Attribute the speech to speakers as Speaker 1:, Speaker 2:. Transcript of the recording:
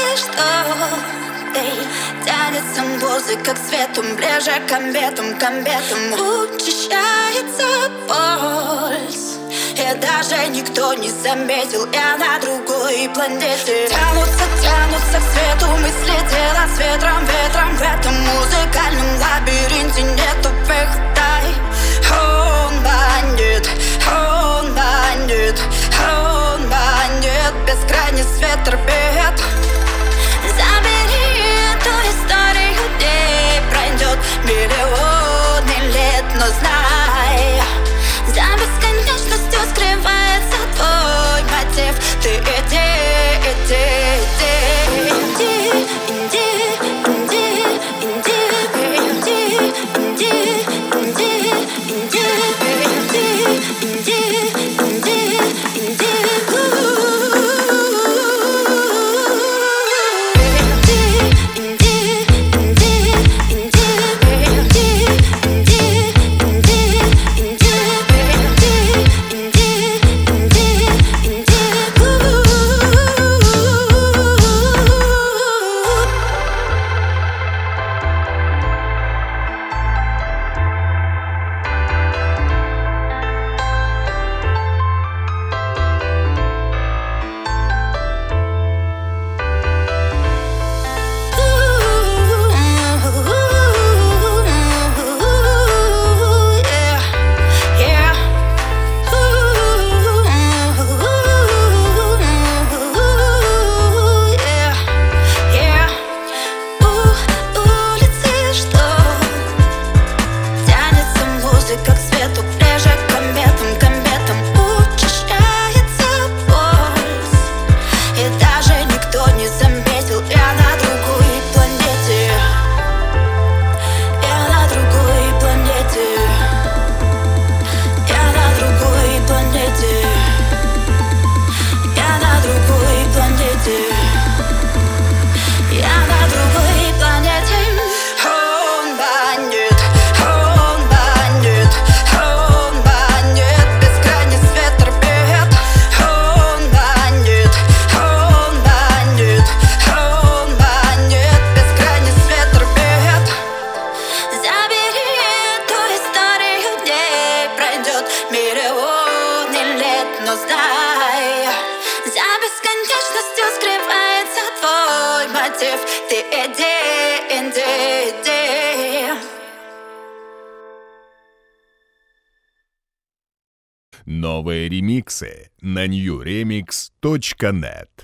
Speaker 1: что тянется музыка к свету, ближе к комбетам учащается пульс, и даже никто не заметил, я на другой планете. Тянутся к свету мысли, тела с ветром в этом музыкальном лабиринте нет выхода. Он манит, бескрайний свет орбит. Забери эту историю, где пройдет миллионы лет, но знай, за бесконечностью скрывается твой мотив. Ты иди. Как свету, ближе к комбетам учащается пульс, и даже никто не заметил, я на другой планете. Я на другой планете. Я на другой планете. Я на другой планете. Я на другой планете. Миллионы лет, но знай, за бесконечностью скрывается твой мотив. Ты иди.
Speaker 2: Новые ремиксы на newremix.net.